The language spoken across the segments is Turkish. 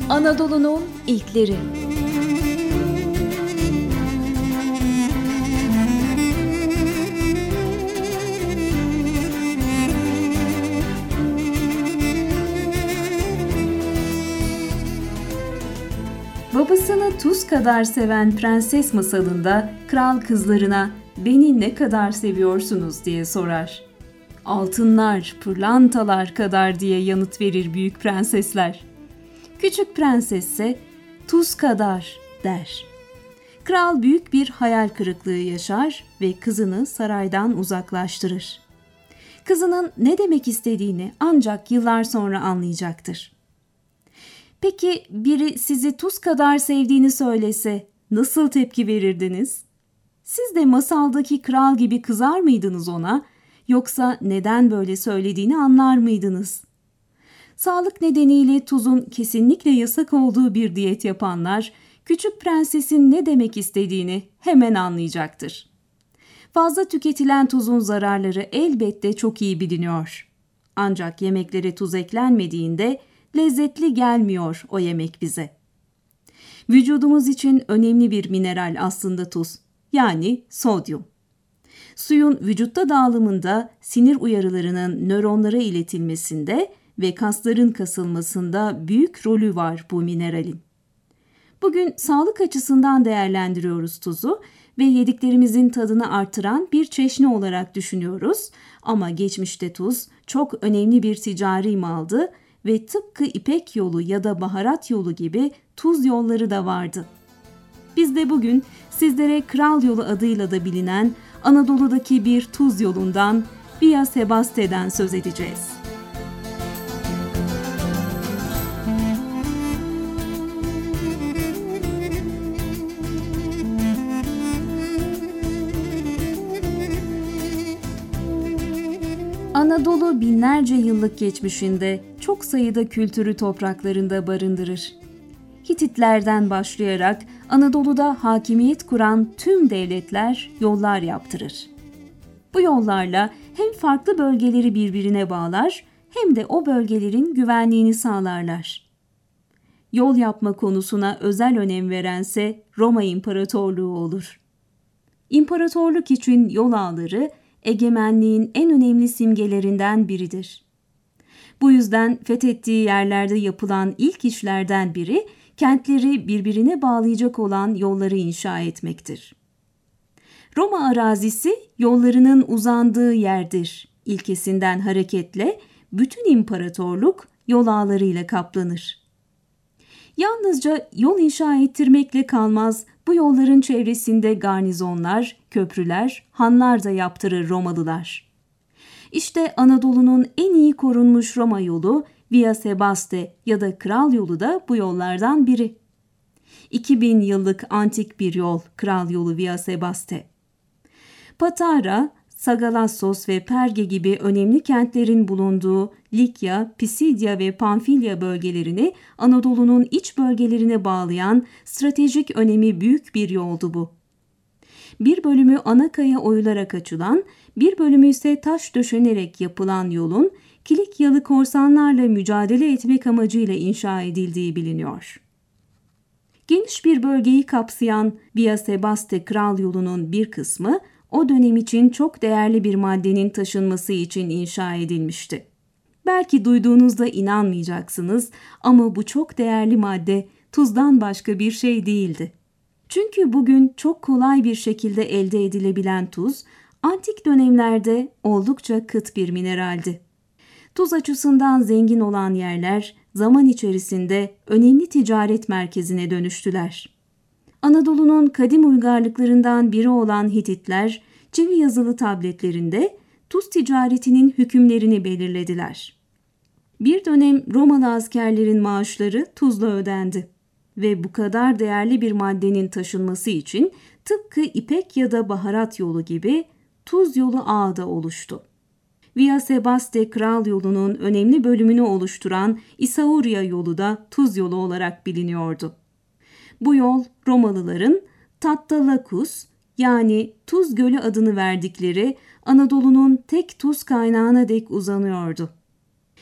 Anadolu'nun ilkleri. Babasını tuz kadar seven prenses masalında kral kızlarına "Beni ne kadar seviyorsunuz?" diye sorar. "Altınlar, pırlantalar kadar" diye yanıt verir büyük prensesler. Küçük prensesse "Tuz kadar" der. Kral büyük bir hayal kırıklığı yaşar ve kızını saraydan uzaklaştırır. Kızının ne demek istediğini ancak yıllar sonra anlayacaktır. Peki biri sizi tuz kadar sevdiğini söylese nasıl tepki verirdiniz? Siz de masaldaki kral gibi kızar mıydınız ona, yoksa neden böyle söylediğini anlar mıydınız? Sağlık nedeniyle tuzun kesinlikle yasak olduğu bir diyet yapanlar, küçük prensesin ne demek istediğini hemen anlayacaktır. Fazla tüketilen tuzun zararları elbette çok iyi biliniyor. Ancak yemeklere tuz eklenmediğinde lezzetli gelmiyor o yemek bize. Vücudumuz için önemli bir mineral aslında tuz, yani sodyum. Suyun vücutta dağılımında, sinir uyarılarının nöronlara iletilmesinde ve kasların kasılmasında büyük rolü var bu mineralin. Bugün sağlık açısından değerlendiriyoruz tuzu ve yediklerimizin tadını artıran bir çeşni olarak düşünüyoruz. Ama geçmişte tuz çok önemli bir ticari maldı ve tıpkı İpek yolu ya da baharat yolu gibi tuz yolları da vardı. Biz de bugün sizlere Kral Yolu adıyla da bilinen Anadolu'daki bir tuz yolundan, Via Sebaste'den söz edeceğiz. Anadolu binlerce yıllık geçmişinde çok sayıda kültürü topraklarında barındırır. Hititlerden başlayarak Anadolu'da hakimiyet kuran tüm devletler yollar yaptırır. Bu yollarla hem farklı bölgeleri birbirine bağlar hem de o bölgelerin güvenliğini sağlarlar. Yol yapma konusuna özel önem verense Roma İmparatorluğu olur. İmparatorluk için yol ağları egemenliğin en önemli simgelerinden biridir. Bu yüzden fethettiği yerlerde yapılan ilk işlerden biri kentleri birbirine bağlayacak olan yolları inşa etmektir. Roma arazisi yollarının uzandığı yerdir ilkesinden hareketle bütün imparatorluk yol ağlarıyla kaplanır. Yalnızca yol inşa ettirmekle kalmaz, bu yolların çevresinde garnizonlar, köprüler, hanlar da yaptırır Romalılar. İşte Anadolu'nun en iyi korunmuş Roma yolu Via Sebaste ya da Kral Yolu da bu yollardan biri. 2000 yıllık antik bir yol Kral Yolu Via Sebaste. Patara, Sagalassos ve Perge gibi önemli kentlerin bulunduğu Likya, Pisidya ve Pamfilya bölgelerini Anadolu'nun iç bölgelerine bağlayan stratejik önemi büyük bir yoldu bu. Bir bölümü ana kaya oyularak açılan, bir bölümü ise taş döşenerek yapılan yolun Kilikyalı korsanlarla mücadele etmek amacıyla inşa edildiği biliniyor. Geniş bir bölgeyi kapsayan Via Sebaste Kral Yolu'nun bir kısmı o dönem için çok değerli bir maddenin taşınması için inşa edilmişti. Belki duyduğunuzda inanmayacaksınız ama bu çok değerli madde tuzdan başka bir şey değildi. Çünkü bugün çok kolay bir şekilde elde edilebilen tuz, antik dönemlerde oldukça kıt bir mineraldi. Tuz açısından zengin olan yerler zaman içerisinde önemli ticaret merkezine dönüştüler. Anadolu'nun kadim uygarlıklarından biri olan Hititler, çivi yazılı tabletlerinde tuz ticaretinin hükümlerini belirlediler. Bir dönem Romalı askerlerin maaşları tuzla ödendi ve bu kadar değerli bir maddenin taşınması için tıpkı İpek ya da baharat yolu gibi tuz yolu ağı da oluştu. Via Sebaste Kral Yolu'nun önemli bölümünü oluşturan Isauria yolu da tuz yolu olarak biliniyordu. Bu yol Romalıların Tattalakus yani Tuz Gölü adını verdikleri Anadolu'nun tek tuz kaynağına dek uzanıyordu.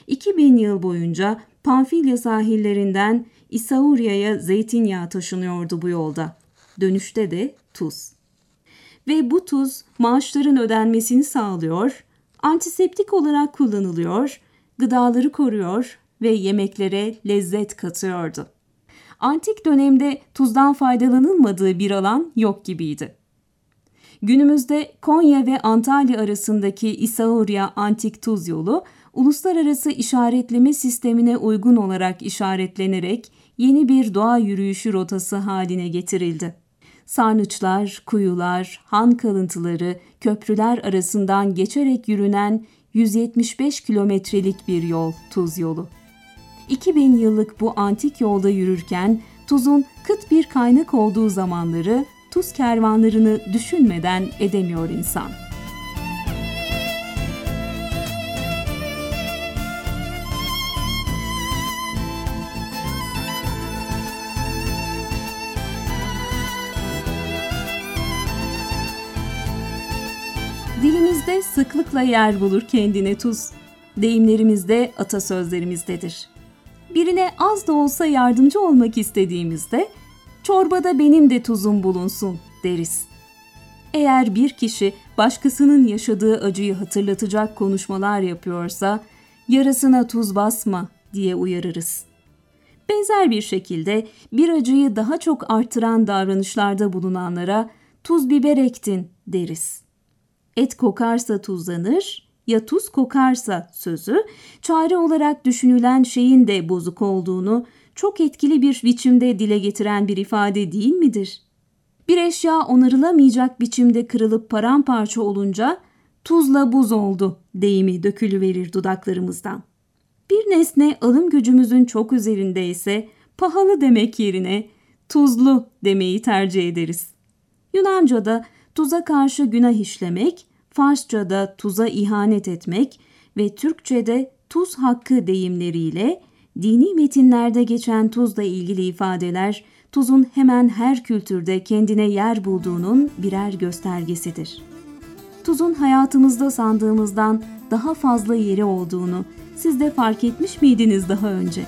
2000 yıl boyunca Pamfilya sahillerinden İsaurya'ya zeytinyağı taşınıyordu bu yolda. Dönüşte de tuz. Ve bu tuz maaşların ödenmesini sağlıyor, antiseptik olarak kullanılıyor, gıdaları koruyor ve yemeklere lezzet katıyordu. Antik dönemde tuzdan faydalanılmadığı bir alan yok gibiydi. Günümüzde Konya ve Antalya arasındaki İsaurya Antik Tuz Yolu, uluslararası işaretleme sistemine uygun olarak işaretlenerek yeni bir doğa yürüyüşü rotası haline getirildi. Sarnıçlar, kuyular, han kalıntıları, köprüler arasından geçerek yürünen 175 kilometrelik bir yol Tuz Yolu. 2000 yıllık bu antik yolda yürürken tuzun kıt bir kaynak olduğu zamanları, tuz kervanlarını düşünmeden edemiyor insan. Dilimizde sıklıkla yer bulur kendine tuz. Deyimlerimizde, atasözlerimizdedir. Birine az da olsa yardımcı olmak istediğimizde, çorbada benim de tuzum bulunsun deriz. Eğer bir kişi başkasının yaşadığı acıyı hatırlatacak konuşmalar yapıyorsa, yarasına tuz basma diye uyarırız. Benzer bir şekilde bir acıyı daha çok artıran davranışlarda bulunanlara tuz biber ektin deriz. Et kokarsa tuzlanır, ya tuz kokarsa sözü, çare olarak düşünülen şeyin de bozuk olduğunu çok etkili bir biçimde dile getiren bir ifade değil midir? Bir eşya onarılamayacak biçimde kırılıp paramparça olunca tuzla buz oldu deyimi dökülüverir dudaklarımızdan. Bir nesne alım gücümüzün çok üzerindeyse pahalı demek yerine tuzlu demeyi tercih ederiz. Yunanca'da tuza karşı günah işlemek, Farsça'da tuza ihanet etmek ve Türkçe'de tuz hakkı deyimleriyle dini metinlerde geçen tuzla ilgili ifadeler, tuzun hemen her kültürde kendine yer bulduğunun birer göstergesidir. Tuzun hayatımızda sandığımızdan daha fazla yeri olduğunu siz de fark etmiş miydiniz daha önce?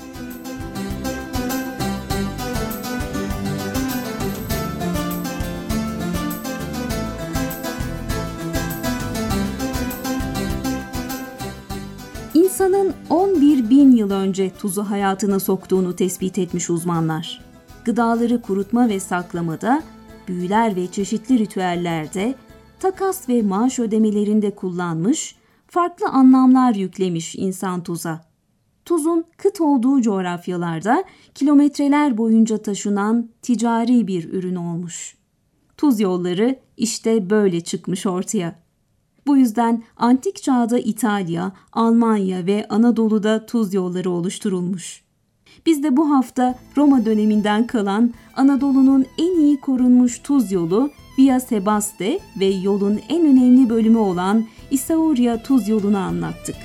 İnsanın 11 bin yıl önce tuzu hayatına soktuğunu tespit etmiş uzmanlar. Gıdaları kurutma ve saklamada, büyüler ve çeşitli ritüellerde, takas ve maaş ödemelerinde kullanmış, farklı anlamlar yüklemiş insan tuza. Tuzun kıt olduğu coğrafyalarda kilometreler boyunca taşınan ticari bir ürün olmuş. Tuz yolları işte böyle çıkmış ortaya. Bu yüzden antik çağda İtalya, Almanya ve Anadolu'da tuz yolları oluşturulmuş. Biz de bu hafta Roma döneminden kalan Anadolu'nun en iyi korunmuş tuz yolu Via Sebaste ve yolun en önemli bölümü olan İsaurya tuz yolunu anlattık.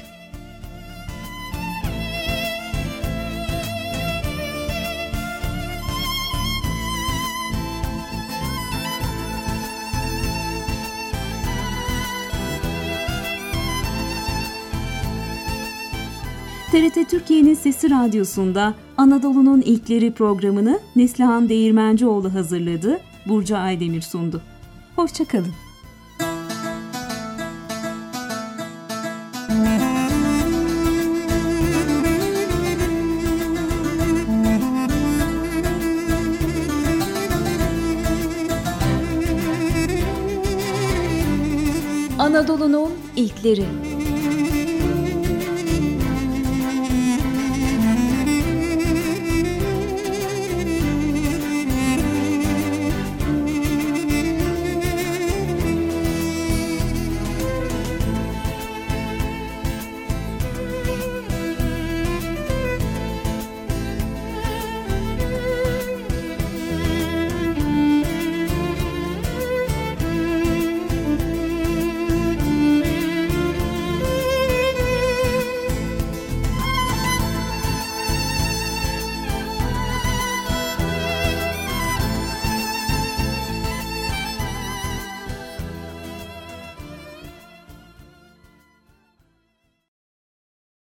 TRT Türkiye'nin Sesi Radyosu'nda Anadolu'nun İlkleri programını Neslihan Değirmencioğlu hazırladı, Burcu Aydemir sundu. Hoşça kalın. Anadolu'nun İlkleri.